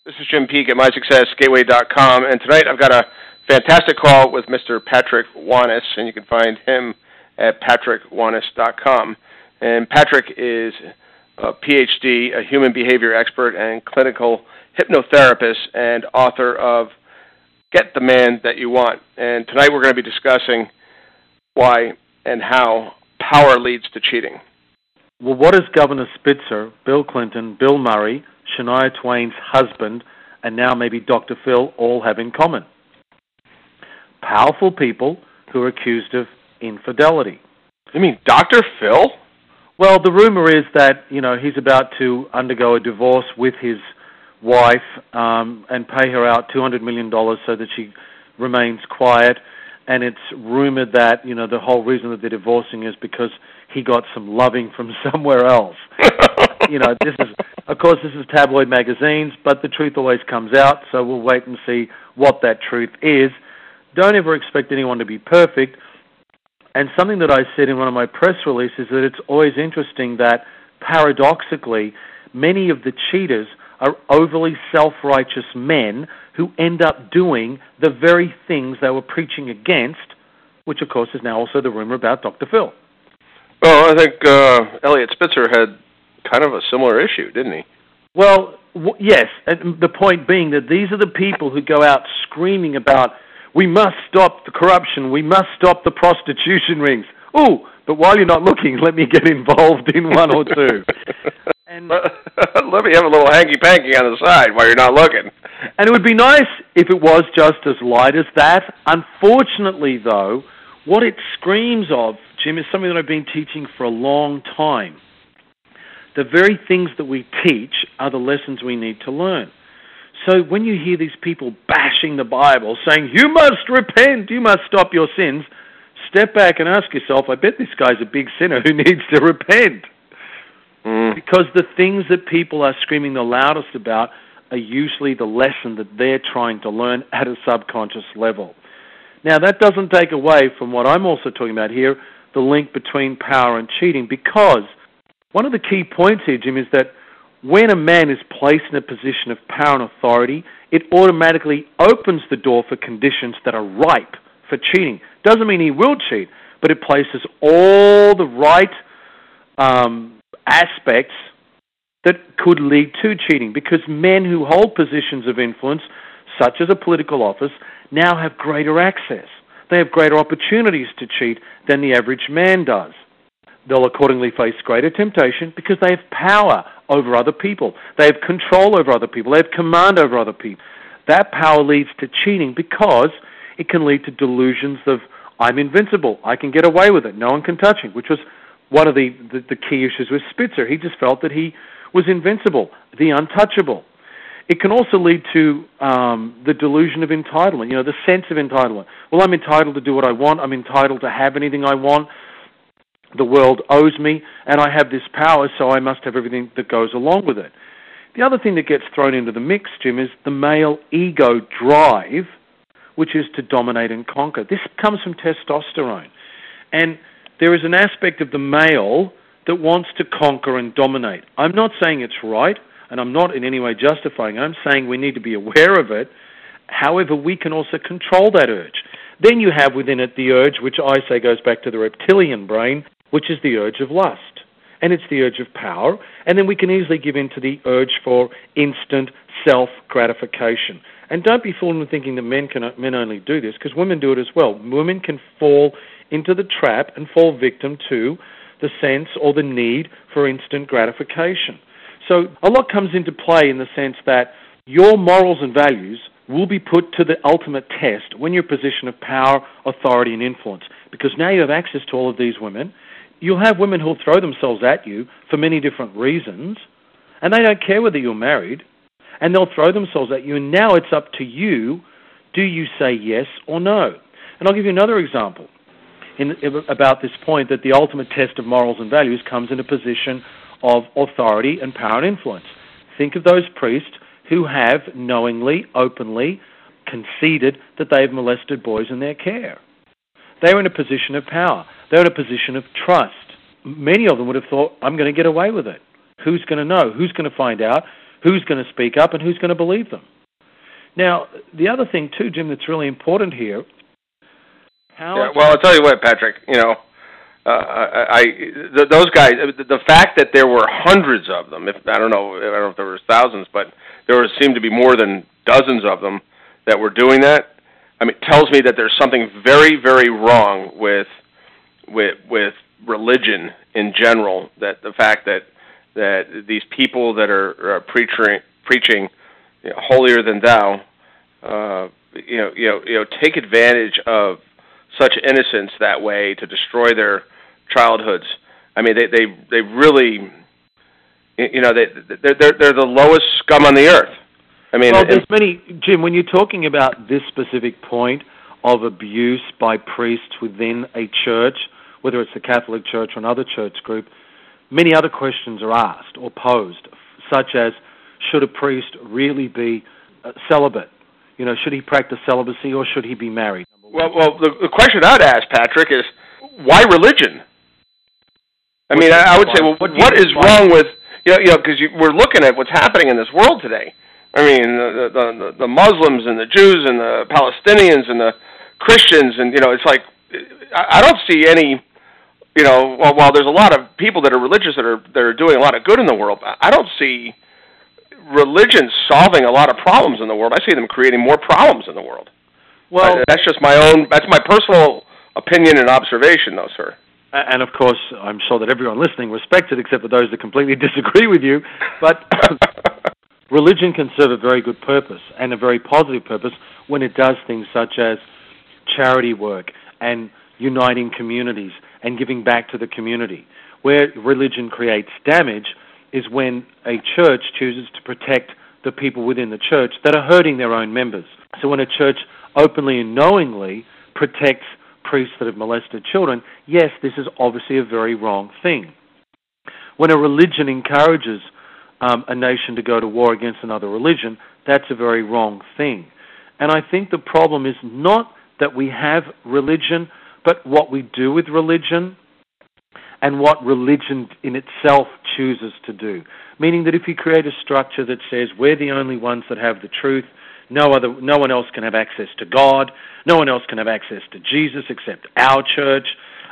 This is Jim Peek at MySuccessGateway.com, and tonight I've got a fantastic call with Mr. Patrick Wanis, and you can find him at PatrickWanis.com. And Patrick is a PhD, a human behavior expert, and clinical hypnotherapist, and author of Get the Man That You Want. And tonight we're going to be discussing why and how power leads to cheating. Well, what does Governor Spitzer, Bill Clinton, Bill Murray, Shania Twain's husband, and now maybe Dr. Phil all have in common? Powerful people who are accused of infidelity. You mean Dr. Phil? Well, the rumor is that, he's about to undergo a divorce with his wife and pay her out $200 million so that she remains quiet. And it's rumored that, the whole reason that they're divorcing is because he got some loving from somewhere else. This is tabloid magazines, but the truth always comes out, so we'll wait and see what that truth is. Don't ever expect anyone to be perfect. And something that I said in one of my press releases is that it's always interesting that, paradoxically, many of the cheaters are overly self-righteous men who end up doing the very things they were preaching against, which, of course, is now also the rumor about Dr. Phil. Well, I think Eliot Spitzer had kind of a similar issue, didn't he? Well, yes, and the point being that these are the people who go out screaming about, we must stop the corruption, we must stop the prostitution rings. Oh, but while you're not looking, let me get involved in one or two. And let me have a little hanky-panky on the side while you're not looking. And it would be nice if it was just as light as that. Unfortunately, though, what it screams of, Jim, is something that I've been teaching for a long time. The very things that we teach are the lessons we need to learn. So when you hear these people bashing the Bible, saying, you must repent, you must stop your sins, step back and ask yourself, I bet this guy's a big sinner who needs to repent. Because the things that people are screaming the loudest about are usually the lesson that they're trying to learn at a subconscious level. Now, that doesn't take away from what I'm also talking about here, the link between power and cheating, because one of the key points here, Jim, is that when a man is placed in a position of power and authority, it automatically opens the door for conditions that are ripe for cheating. Doesn't mean he will cheat, but it places all the right aspects that could lead to cheating, because men who hold positions of influence, such as a political office, now have greater access. They have greater opportunities to cheat than the average man does. They'll accordingly face greater temptation because they have power over other people. They have control over other people. They have command over other people. That power leads to cheating because it can lead to delusions of, I'm invincible, I can get away with it, no one can touch me, which was one of the key issues with Spitzer. He just felt that he was invincible, the untouchable. It can also lead to the delusion of entitlement, the sense of entitlement. Well, I'm entitled to do what I want. I'm entitled to have anything I want. The world owes me, and I have this power, so I must have everything that goes along with it. The other thing that gets thrown into the mix, Jim, is the male ego drive, which is to dominate and conquer. This comes from testosterone. And there is an aspect of the male that wants to conquer and dominate. I'm not saying it's right, and I'm not in any way justifying it. I'm saying we need to be aware of it. However, we can also control that urge. Then you have within it the urge, which I say goes back to the reptilian brain, which is the urge of lust. And it's the urge of power. And then we can easily give in to the urge for instant self-gratification. And don't be fooled into thinking that men only do this, because women do it as well. Women can fall into the trap and fall victim to the sense or the need for instant gratification. So a lot comes into play in the sense that your morals and values will be put to the ultimate test when you're in a position of power, authority, and influence. Because now you have access to all of these women. You'll have women who'll throw themselves at you for many different reasons, and they don't care whether you're married, and they'll throw themselves at you, and now it's up to you, do you say yes or no? And I'll give you another example about this point, that the ultimate test of morals and values comes in a position of authority and power and influence. Think of those priests who have knowingly, openly conceded that they've molested boys in their care. They were in a position of power. They were in a position of trust. Many of them would have thought, I'm going to get away with it. Who's going to know? Who's going to find out? who's going to speak up and who's going to believe them. Now, the other thing too, Jim, that's really important here. Well, I'll tell you what, Patrick. Those guys. The fact that there were hundreds of them. I don't know if there were thousands, but seemed to be more than dozens of them that were doing that. I mean, it tells me that there's something very, very wrong with religion in general. That the fact that these people that are preaching holier than thou, take advantage of such innocence that way to destroy their childhoods. I mean, they really, they're the lowest scum on the earth. I mean, well, there's many, Jim. When you're talking about this specific point of abuse by priests within a church, whether it's the Catholic Church or another church group, many other questions are asked or posed, such as, should a priest really be celibate? Should he practice celibacy or should he be married? Well, the question I'd ask, Patrick, is why religion? I mean, I would say, well, what is wrong with, because we're looking at what's happening in this world today. I mean, the Muslims and the Jews and the Palestinians and the Christians, and, it's like, I don't see any, while there's a lot of people that are religious that are doing a lot of good in the world, I don't see religion solving a lot of problems in the world. I see them creating more problems in the world. Well, that's just that's my personal opinion and observation, though, sir. And, of course, I'm sure that everyone listening respects it, except for those that completely disagree with you. But religion can serve a very good purpose and a very positive purpose when it does things such as charity work and uniting communities and giving back to the community. Where religion creates damage is when a church chooses to protect the people within the church that are hurting their own members. So when a church openly and knowingly protects priests that have molested children, yes, this is obviously a very wrong thing. When a religion encourages a nation to go to war against another religion, that's a very wrong thing. And I think the problem is not that we have religion, but what we do with religion and what religion in itself chooses to do. Meaning that if you create a structure that says we're the only ones that have the truth, no one else can have access to God, no one else can have access to Jesus except our church,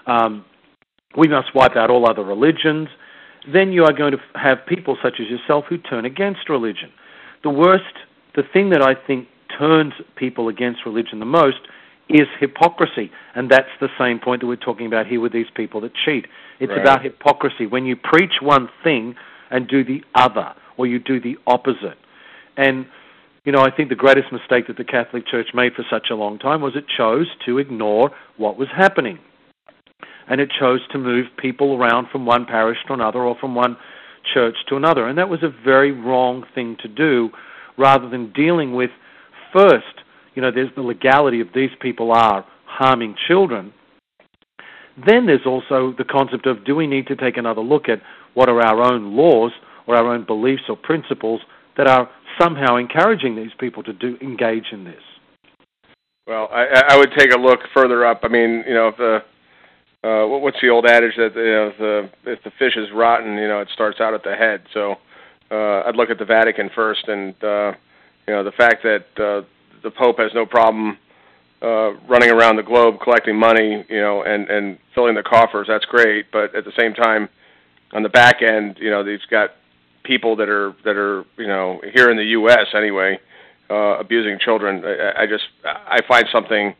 we must wipe out all other religions, then you are going to have people such as yourself who turn against religion. The thing that I think turns people against religion the most is hypocrisy, and that's the same point that we're talking about here with these people that cheat. It's right. About hypocrisy, when you preach one thing and do the other, or you do the opposite. And, I think the greatest mistake that the Catholic Church made for such a long time was it chose to ignore what was happening. And it chose to move people around from one parish to another or from one church to another. And that was a very wrong thing to do, rather than dealing with first, there's the legality of these people are harming children. Then there's also the concept of, do we need to take another look at what are our own laws or our own beliefs or principles that are somehow encouraging these people to engage in this? Well, I would take a look further up. I mean, if what's the old adage that if the fish is rotten, it starts out at the head. So I'd look at the Vatican first, and the fact that the Pope has no problem running around the globe collecting money, and filling the coffers. That's great, but at the same time, on the back end, he's got people that are here in the U.S. anyway, abusing children. I find something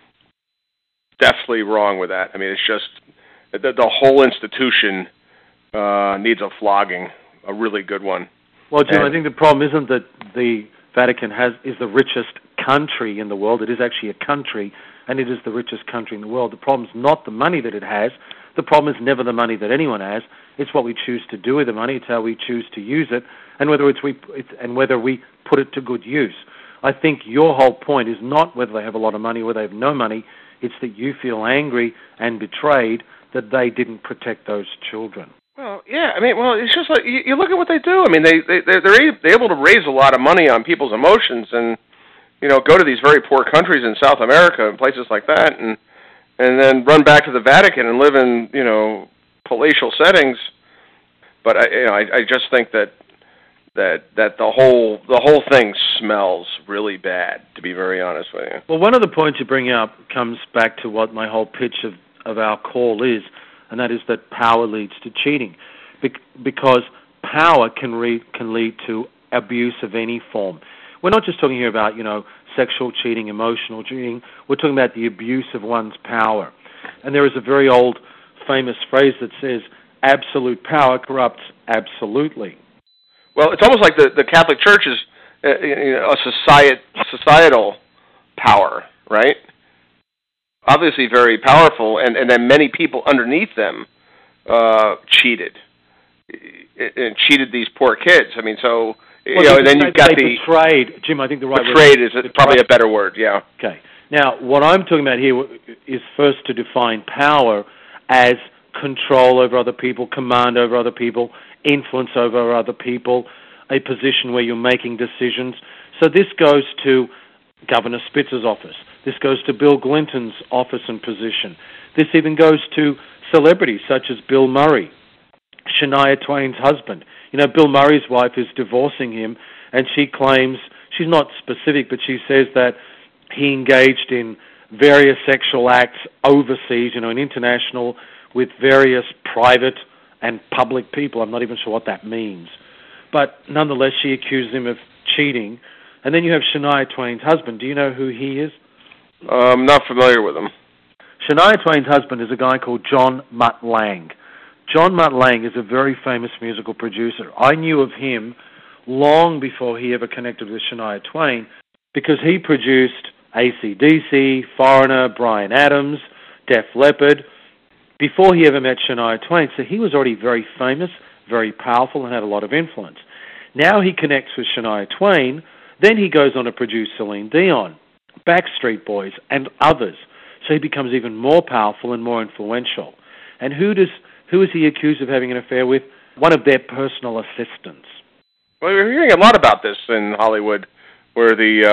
definitely wrong with that. I mean, it's just the whole institution needs a flogging, a really good one. Well, Jim, I think the problem isn't that the Vatican is the richest country in the world. It is actually a country, and it is the richest country in the world. The problem is not the money that it has. The problem is never the money that anyone has. It's what we choose to do with the money. It's how we choose to use it, and whether we put it to good use. I think your whole point is not whether they have a lot of money or whether they have no money. It's that you feel angry and betrayed that they didn't protect those children. Well, yeah. I mean, it's just like you look at what they do. I mean, they're able to raise a lot of money on people's emotions, and go to these very poor countries in South America and places like that, and then run back to the Vatican and live in palatial settings. But I just think that that the whole thing smells really bad, to be very honest with you. Well, one of the points you bring up comes back to what my whole pitch of our call is, and that is that power leads to cheating, because power can lead to abuse of any form. We're not just talking here about, sexual cheating, emotional cheating. We're talking about the abuse of one's power. And there is a very old famous phrase that says, absolute power corrupts absolutely. Well, it's almost like the Catholic Church is a societal power, right? Obviously very powerful, and then many people underneath them cheated these poor kids. I mean, so... Well, and then you've got the betrayed. Jim, I think the right betrayed is probably a better word. Yeah. Okay. Now, what I'm talking about here is first to define power as control over other people, command over other people, influence over other people, a position where you're making decisions. So this goes to Governor Spitzer's office. This goes to Bill Clinton's office and position. This even goes to celebrities such as Bill Murray, Shania Twain's husband. Bill Murray's wife is divorcing him, and she claims, she's not specific, but she says that he engaged in various sexual acts overseas, in international, with various private and public people. I'm not even sure what that means. But nonetheless, she accused him of cheating. And then you have Shania Twain's husband. Do you know who he is? I'm not familiar with him. Shania Twain's husband is a guy called John Mutt Lange. John Mutt Lange is a very famous musical producer. I knew of him long before he ever connected with Shania Twain because he produced AC/DC, Foreigner, Bryan Adams, Def Leppard, before he ever met Shania Twain. So he was already very famous, very powerful, and had a lot of influence. Now he connects with Shania Twain, then he goes on to produce Celine Dion, Backstreet Boys, and others. So he becomes even more powerful and more influential. And who is he accused of having an affair with? One of their personal assistants. Well, we're hearing a lot about this in Hollywood, where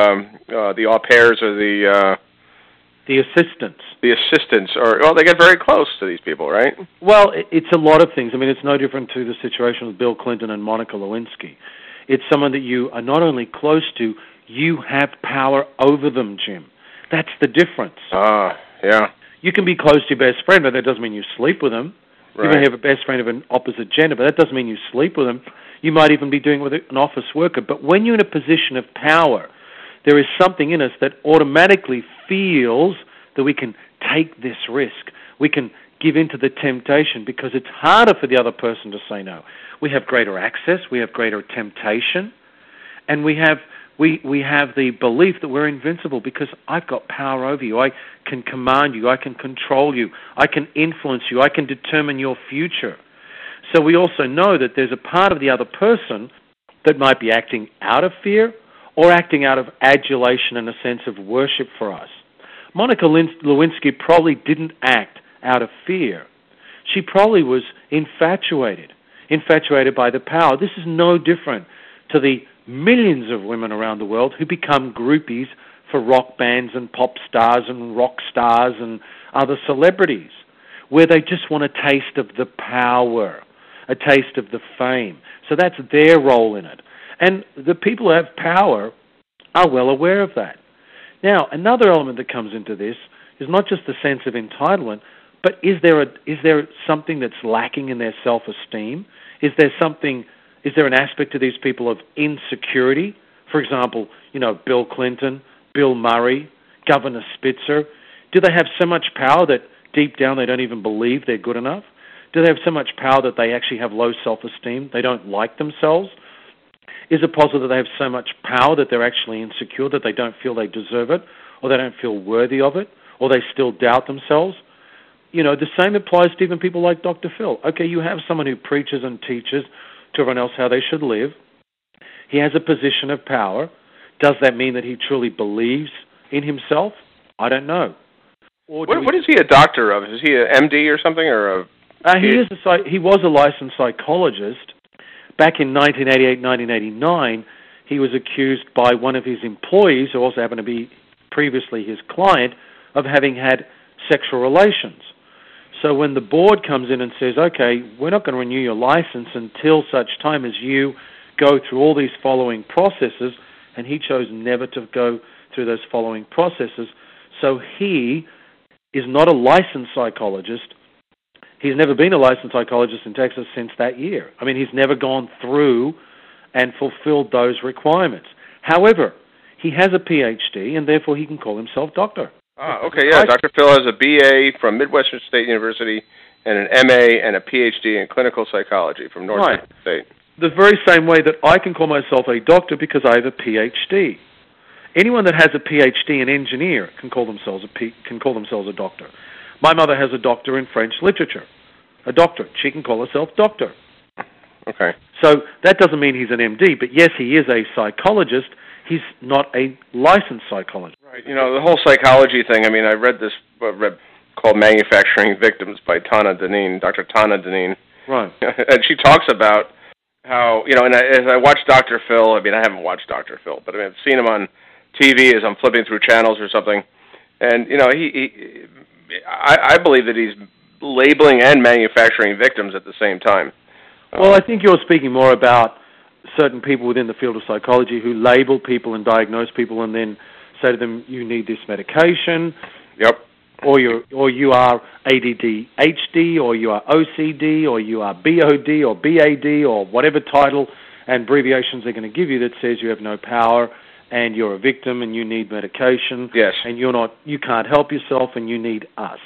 the au pairs or the assistants. The assistants they get very close to these people, right? Well, it's a lot of things. I mean, it's no different to the situation with Bill Clinton and Monica Lewinsky. It's someone that you are not only close to, you have power over them, Jim. That's the difference. Yeah. You can be close to your best friend, but that doesn't mean you sleep with them. Right. You may have a best friend of an opposite gender, but that doesn't mean you sleep with them. You might even be doing it with an office worker. But when you're in a position of power, there is something in us that automatically feels that we can take this risk. We can give in to the temptation because it's harder for the other person to say no. We have greater access. We have greater temptation. And we have the belief that we're invincible because I've got power over you. I can command you. I can control you. I can influence you. I can determine your future. So we also know that there's a part of the other person that might be acting out of fear or acting out of adulation and a sense of worship for us. Monica Lewinsky probably didn't act out of fear. She probably was infatuated by the power. This is no different to the millions of women around the world who become groupies for rock bands and pop stars and rock stars and other celebrities, where they just want a taste of the power, a taste of the fame. So that's their role in it. And the people who have power are well aware of that. Now, another element that comes into this is not just the sense of entitlement, but is there something that's lacking in their self-esteem? Is there an aspect to these people of insecurity? For example, Bill Clinton, Bill Murray, Governor Spitzer. Do they have so much power that deep down they don't even believe they're good enough? Do they have so much power that they actually have low self-esteem? They don't like themselves? Is it possible that they have so much power that they're actually insecure, that they don't feel they deserve it, or they don't feel worthy of it, or they still doubt themselves? The same applies to even people like Dr. Phil. Okay, you have someone who preaches and teaches to everyone else how they should live. He has a position of power. Does that mean that he truly believes in himself? I don't know. What is he a doctor of? Is he an MD or something, or a... He was a licensed psychologist. Back in 1988, 1989, he was accused by one of his employees, who also happened to be previously his client, of having had sexual relations. So when the board comes in and says, okay, we're not going to renew your license until such time as you go through all these following processes, and he chose never to go through those following processes. So he is not a licensed psychologist. He's never been a licensed psychologist in Texas since that year. I mean, he's never gone through and fulfilled those requirements. However, he has a PhD, and therefore he can call himself doctor. Ah, okay, yeah. Dr. Phil has a BA from Midwestern State University and an MA and a PhD in clinical psychology from Northern State. The very same way that I can call myself a doctor because I have a PhD. Anyone that has a PhD, an engineer, can call themselves a doctor. My mother has a doctor in French literature. A doctor. She can call herself doctor. Okay. So that doesn't mean he's an MD, but yes, he is a psychologist. He's not a licensed psychologist. Right. You know, the whole psychology thing, I mean, I read this called Manufacturing Victims by Tana Dineen, Dr. Tana Dineen. Right. And she talks about how, you know, and as I watch Dr. Phil, I mean, I haven't watched Dr. Phil, but I mean, I've seen him on TV as I'm flipping through channels or something. And, you know, I believe that he's labeling and manufacturing victims at the same time. Well, I think you're speaking more about certain people within the field of psychology who label people and diagnose people and then say to them, you need this medication. Yep. Or you are ADD-HD, or you are OCD, or you are BOD, or BAD, or whatever title and abbreviations they're going to give you that says you have no power and you're a victim and you need medication. Yes. And you can't help yourself and you need us.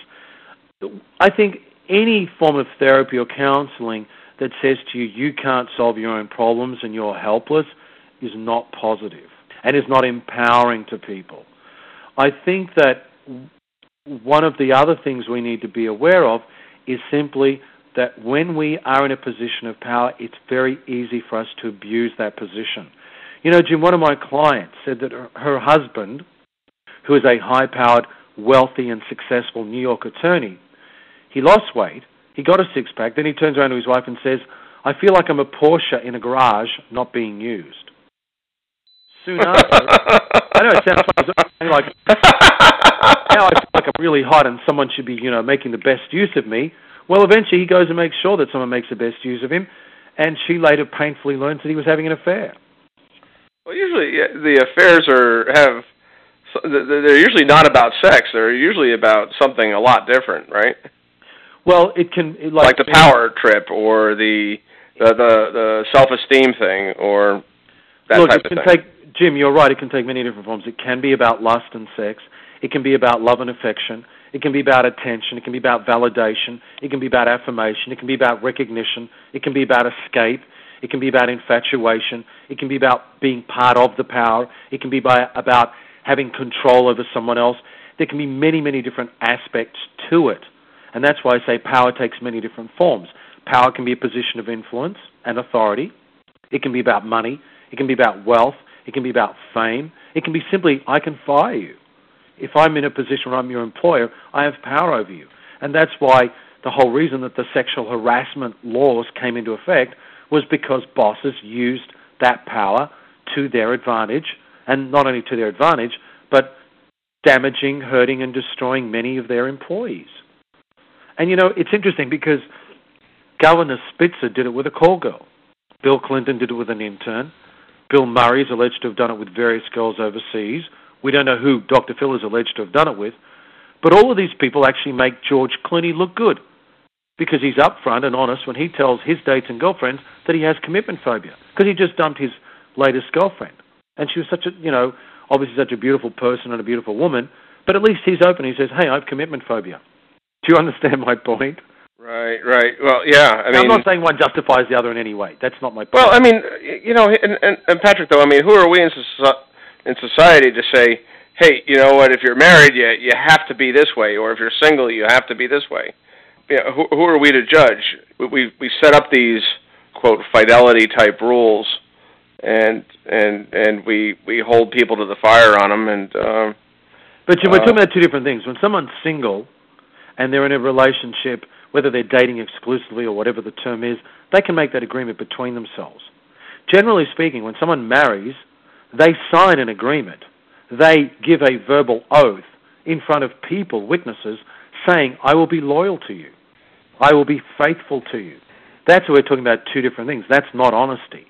I think any form of therapy or counseling that says to you, you can't solve your own problems and you're helpless is not positive and is not empowering to people. I think that one of the other things we need to be aware of is simply that when we are in a position of power, it's very easy for us to abuse that position. You know, Jim, one of my clients said that her husband, who is a high-powered, wealthy and successful New York attorney, he lost weight, he got a six-pack, then he turns around to his wife and says, I feel like I'm a Porsche in a garage not being used. Soon after, I know it sounds funny, like, now I feel like I'm really hot and someone should be, you know, making the best use of me. Well, eventually he goes and makes sure that someone makes the best use of him, and she later painfully learns that he was having an affair. Well, usually the affairs they're usually not about sex. They're usually about something a lot different, right? Well, it can like the power trip or the self-esteem thing or that type of thing. Jim, you're right. It can take many different forms. It can be about lust and sex. It can be about love and affection. It can be about attention. It can be about validation. It can be about affirmation. It can be about recognition. It can be about escape. It can be about infatuation. It can be about being part of the power. It can be about having control over someone else. There can be many, many different aspects to it. And that's why I say power takes many different forms. Power can be a position of influence and authority. It can be about money. It can be about wealth. It can be about fame. It can be simply, I can fire you. If I'm in a position where I'm your employer, I have power over you. And that's why the whole reason that the sexual harassment laws came into effect was because bosses used that power to their advantage, and not only to their advantage, but damaging, hurting, and destroying many of their employees. And, you know, it's interesting because Governor Spitzer did it with a call girl. Bill Clinton did it with an intern. Bill Murray is alleged to have done it with various girls overseas. We don't know who Dr. Phil is alleged to have done it with. But all of these people actually make George Clooney look good because he's upfront and honest when he tells his dates and girlfriends that he has commitment phobia because he just dumped his latest girlfriend. And she was such a, you know, obviously such a beautiful person and a beautiful woman, but at least he's open. He says, hey, I have commitment phobia. Do you understand my point? Right. Well, yeah. I mean, I'm not saying one justifies the other in any way. That's not my point. Well, I mean, you know, and Patrick, though, I mean, who are we in society to say, hey, you know what, if you're married, you have to be this way, or if you're single, you have to be this way. You know, who are we to judge? We set up these, quote, fidelity-type rules, and we hold people to the fire on them. And but we're talking about two different things. When someone's single and they're in a relationship, whether they're dating exclusively or whatever the term is, they can make that agreement between themselves. Generally speaking, when someone marries, they sign an agreement. They give a verbal oath in front of people, witnesses, saying, I will be loyal to you. I will be faithful to you. That's what we're talking about, two different things. That's not honesty.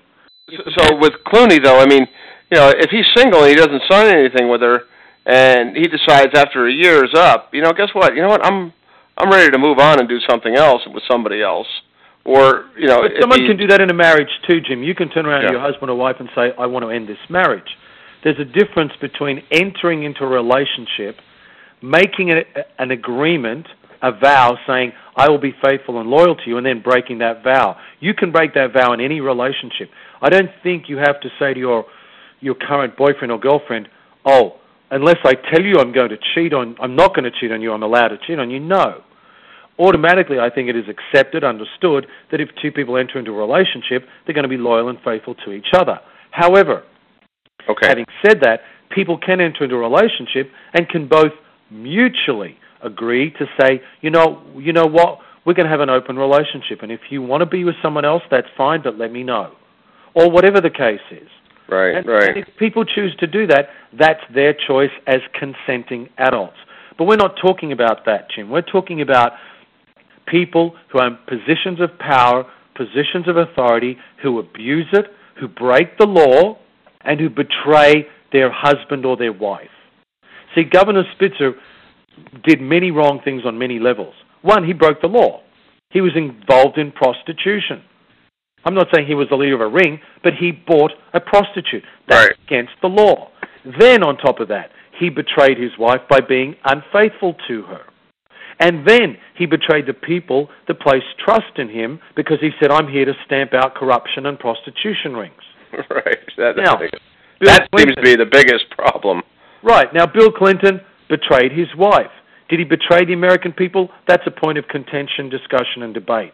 So with Clooney, though, I mean, if he's single and he doesn't sign anything with her, and he decides after a year is up, guess what? You know what? I'm ready to move on and do something else with somebody else. Or, But someone can do that in a marriage too, Jim. You can turn around to your husband or wife and say, I want to end this marriage. There's a difference between entering into a relationship, making an agreement, a vow, saying, I will be faithful and loyal to you, and then breaking that vow. You can break that vow in any relationship. I don't think you have to say to your current boyfriend or girlfriend, oh, unless I tell you I'm not going to cheat on you, I'm allowed to cheat on you. No. Automatically, I think it is accepted, understood, that if two people enter into a relationship, they're going to be loyal and faithful to each other. However, having said that, people can enter into a relationship and can both mutually agree to say, you know what, we're going to have an open relationship, and if you want to be with someone else, that's fine, but let me know. Or whatever the case is. Right. And if people choose to do that, that's their choice as consenting adults. But we're not talking about that, Jim. We're talking about people who are in positions of power, positions of authority, who abuse it, who break the law, and who betray their husband or their wife. See, Governor Spitzer did many wrong things on many levels. One, he broke the law. He was involved in prostitution. I'm not saying he was the leader of a ring, but he bought a prostitute. That's against the law. Then, on top of that, he betrayed his wife by being unfaithful to her. And then he betrayed the people that placed trust in him because he said, I'm here to stamp out corruption and prostitution rings. Right. That seems to be the biggest problem. Right. Now, Bill Clinton betrayed his wife. Did he betray the American people? That's a point of contention, discussion, and debate.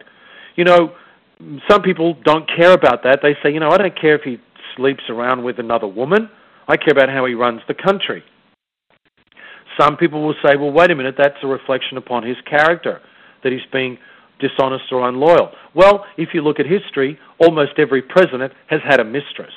Some people don't care about that. They say, I don't care if he sleeps around with another woman. I care about how he runs the country. Some people will say, well, wait a minute, that's a reflection upon his character, that he's being dishonest or unloyal. Well, if you look at history, almost every president has had a mistress.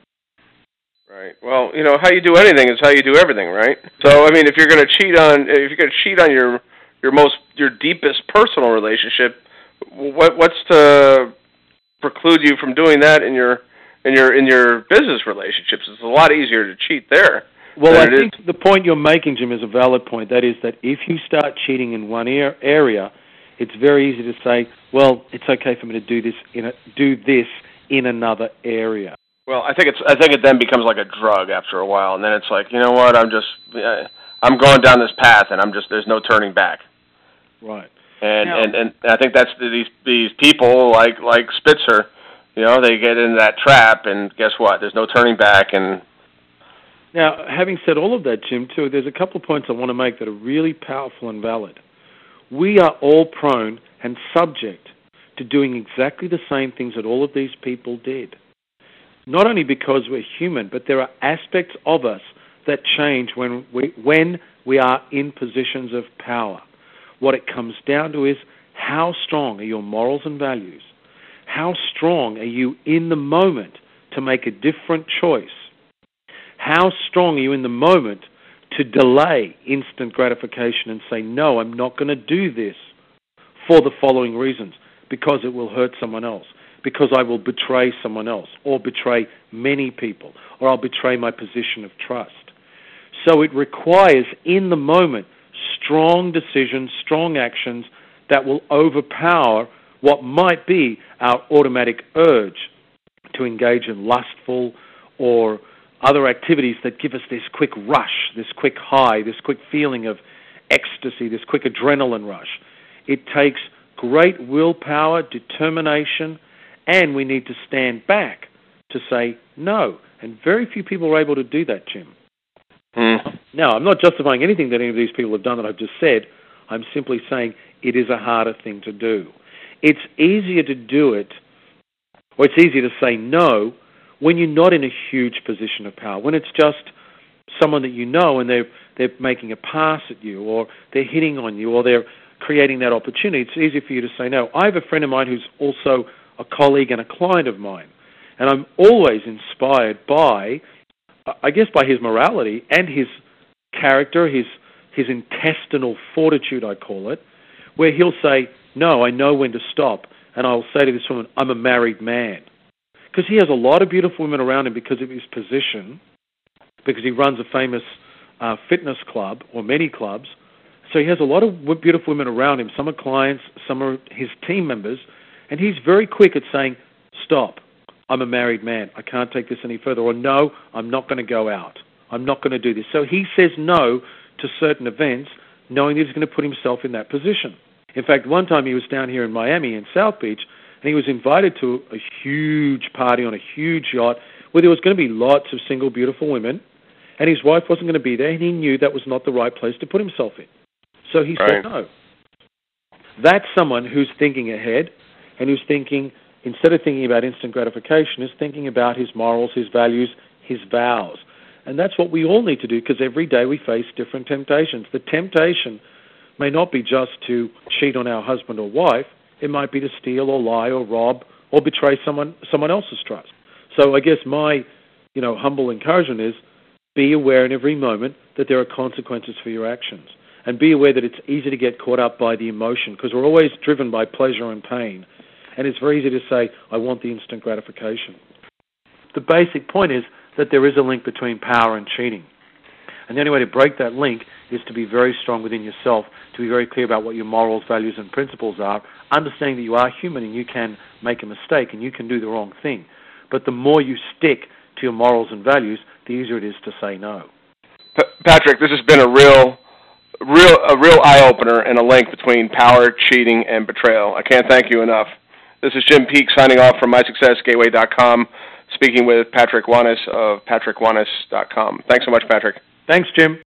Right. Well, how you do anything is how you do everything, right? So, I mean, if you're going to cheat on your deepest personal relationship, what's to preclude you from doing that in your business relationships? It's a lot easier to cheat there. Well, I think the point you're making, Jim, is a valid point. That is that if you start cheating in one area, it's very easy to say, well, it's okay for me to do this in another area. Well, I think it then becomes like a drug after a while, and then it's like, you know what, I'm going down this path, and there's no turning back. Right. And I think that's these people like Spitzer, they get into that trap, and guess what? There's no turning back. And now, having said all of that, Jim, too, there's a couple of points I want to make that are really powerful and valid. We are all prone and subject to doing exactly the same things that all of these people did. Not only because we're human, but there are aspects of us that change when we are in positions of power. What it comes down to is, how strong are your morals and values? How strong are you in the moment to make a different choice? How strong are you in the moment to delay instant gratification and say, no, I'm not going to do this for the following reasons? Because it will hurt someone else, because I will betray someone else, or betray many people, or I'll betray my position of trust. So it requires, in the moment, strong decisions, strong actions that will overpower what might be our automatic urge to engage in lustful or other activities that give us this quick rush, this quick high, this quick feeling of ecstasy, this quick adrenaline rush. It takes great willpower, determination, and we need to stand back to say no. And very few people are able to do that, Jim. Now, I'm not justifying anything that any of these people have done that I've just said. I'm simply saying it is a harder thing to do. It's easier to do it, or it's easier to say no, when you're not in a huge position of power, when it's just someone that you know and they're making a pass at you, or they're hitting on you, or they're creating that opportunity. It's easier for you to say no. I have a friend of mine who's also a colleague and a client of mine, and I'm always inspired by, I guess, by his morality and his character, his intestinal fortitude, I call it, where he'll say, no, I know when to stop, and I'll say to this woman, I'm a married man. because he has a lot of beautiful women around him because of his position, because he runs a famous fitness club or many clubs. So he has a lot of beautiful women around him. Some are clients, some are his team members, and he's very quick at saying, stop, I'm a married man, I can't take this any further, or no, I'm not going to go out, I'm not going to do this. So he says no to certain events, knowing that he's going to put himself in that position. In fact, one time he was down here in Miami, in South Beach, and he was invited to a huge party on a huge yacht where there was going to be lots of single, beautiful women, and his wife wasn't going to be there, and he knew that was not the right place to put himself in. So he said no. That's someone who's thinking ahead and who's thinking, instead of thinking about instant gratification, is thinking about his morals, his values, his vows. And that's what we all need to do, because every day we face different temptations. The temptation may not be just to cheat on our husband or wife. It might be to steal or lie or rob or betray someone else's trust. So I guess my humble encouragement is be aware in every moment that there are consequences for your actions. And be aware that it's easy to get caught up by the emotion, because we're always driven by pleasure and pain. And it's very easy to say, I want the instant gratification. The basic point is that there is a link between power and cheating. And the only way to break that link is to be very strong within yourself, to be very clear about what your morals, values, and principles are, understanding that you are human and you can make a mistake and you can do the wrong thing. But the more you stick to your morals and values, the easier it is to say no. Patrick, this has been a real eye-opener and a link between power, cheating, and betrayal. I can't thank you enough. This is Jim Peek signing off from MySuccessGateway.com, speaking with Patrick Wanis of PatrickWanis.com. Thanks so much, Patrick. Thanks, Jim.